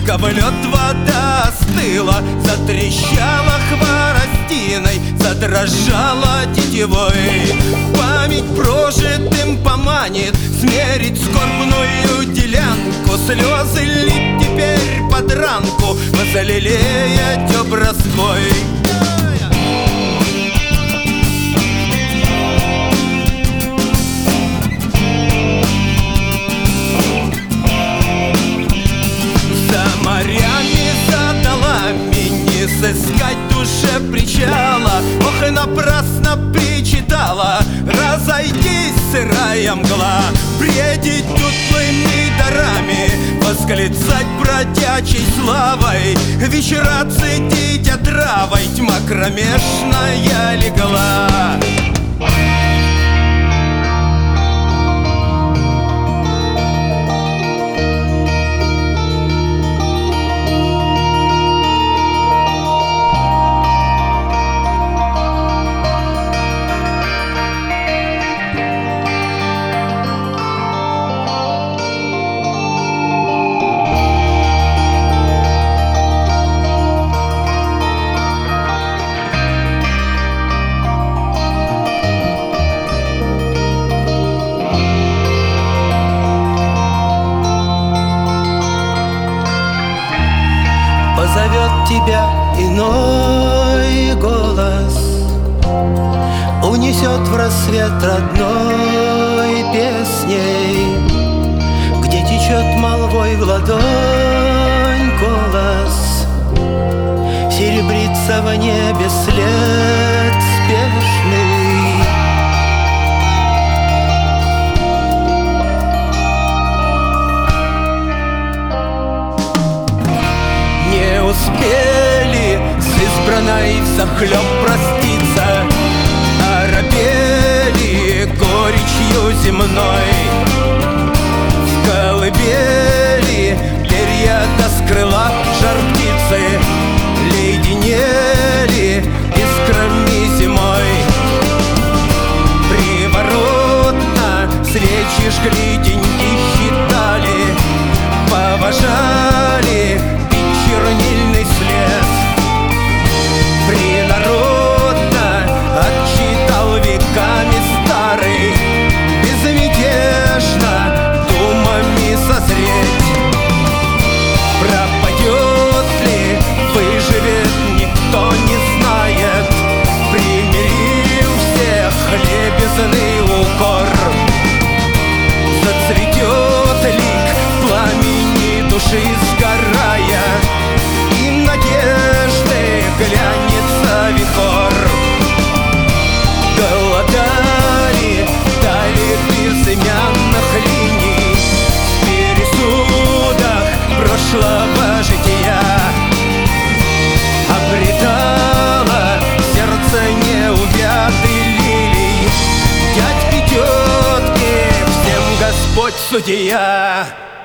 в лед вода остыла, затрещала хворостиной, задрожала тетивой. Память прожитым поманит смерить скорбную делянку, слезы лить теперь под ранку, возлелеять образцой. Сыскать душе причала, ох и напрасно причитала. Разойдись, сырая мгла, бредить тутлыми дарами, восклицать бродячей славой, вечера цедить отравой, тьма кромешная легла. Позовет тебя иной голос, унесет в рассвет родной песней, где течет молвой в ладонь голос, серебрится в небе след спешный. Успели с избранной взахлеб проститься, оробели горечью земной. В колыбели перья до крыла жар птицы леденели искрами зимой. Приворотно свечи жгли, деньги считали, поважали чернильный след. Принародно отчитал веками старый, безмятежно думами созреть. Пропадет ли, выживет, никто не знает. Примирил всех лебезный укор. Зацветет лик в пламени души сгорая, и надежды глянется вихор. Голодали, дали безымянных линий, в пересудах прошлого жития. Обретала сердце неувядый лилий, дядьки, тетки, всем Господь судья.